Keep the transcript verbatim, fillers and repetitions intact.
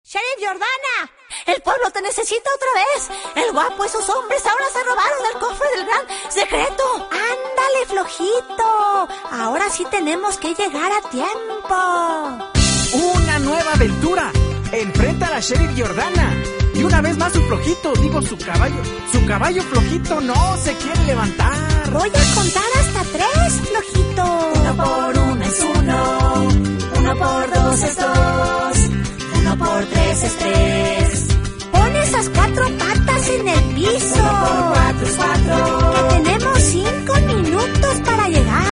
Sheriff Jordana, el pueblo te necesita otra vez. El guapo y sus hombres ahora se robaron el cofre del gran secreto. Ándale, flojito. Ahora sí tenemos que llegar a tiempo. Una nueva aventura. Enfrenta a la Sheriff Jordana. Y una vez más su flojito, digo su caballo. Su caballo flojito no se quiere levantar. Voy a contar hasta tres, flojito. Uno por uno es uno. Uno por dos es dos.